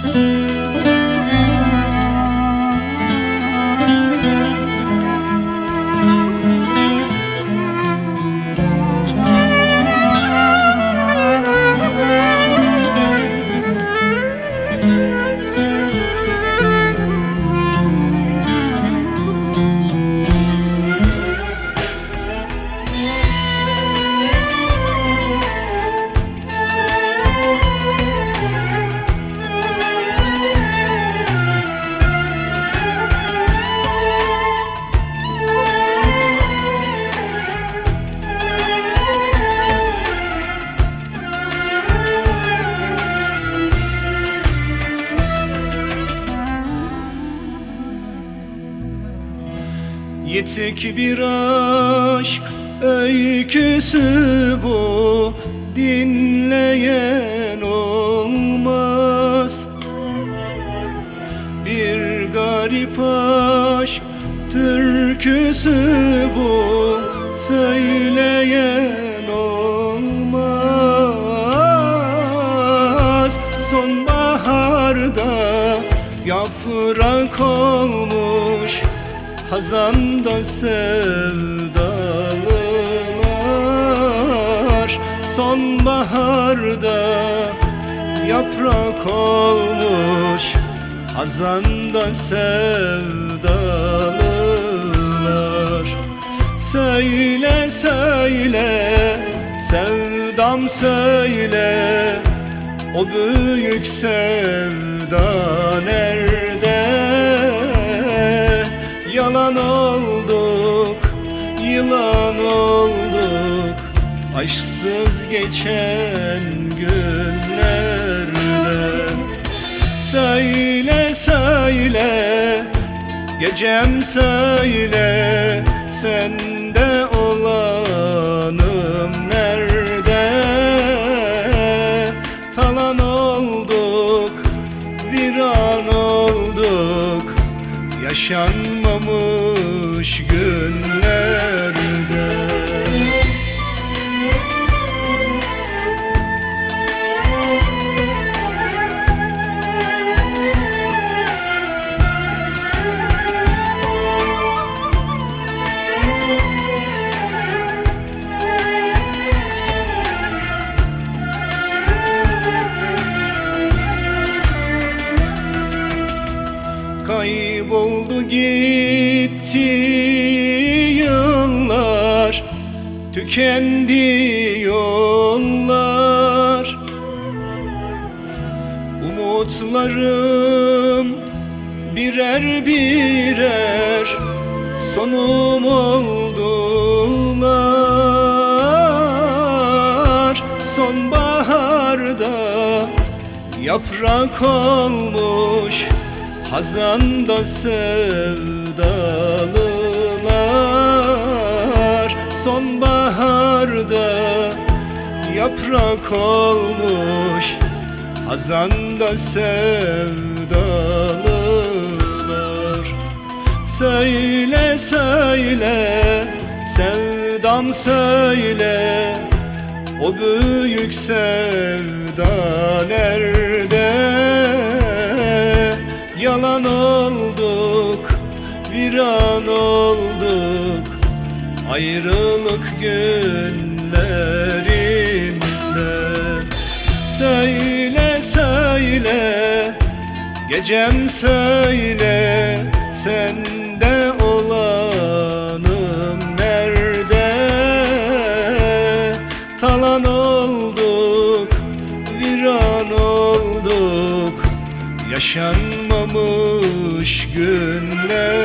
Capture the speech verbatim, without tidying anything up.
Yetek bir aşk öyküsü bu, dinleyen olmaz. Bir garip aşk türküsü bu, söyleyen olmaz. Sonbaharda yaprak olmuş, hazanda sevdalılar. Sonbaharda yaprak olmuş, hazanda sevdalılar. Söyle söyle sevdam söyle, o büyük sevda nerede? Yalan olduk, yılan olduk, aşksız geçen günlerde. Söyle söyle, gecem söyle, sende olanım nerede? Talan olduk, viran olduk, yaşanmamış günlerde. Kayboldu gitti yıllar, tükendi yollar. Umutlarım birer birer sonum oldular. Sonbaharda yaprak olmuş, hazanda sevdalılar. Sonbaharda yaprak olmuş, hazanda sevdalılar. Söyle söyle sevdam söyle, o büyük sevda nerede? Yalan olduk, viran olduk, ayrılık günlerinde. Söyle söyle, gecem söyle, sende olanım nerede? Talan olduk, viran olduk, yaşanmamış günler.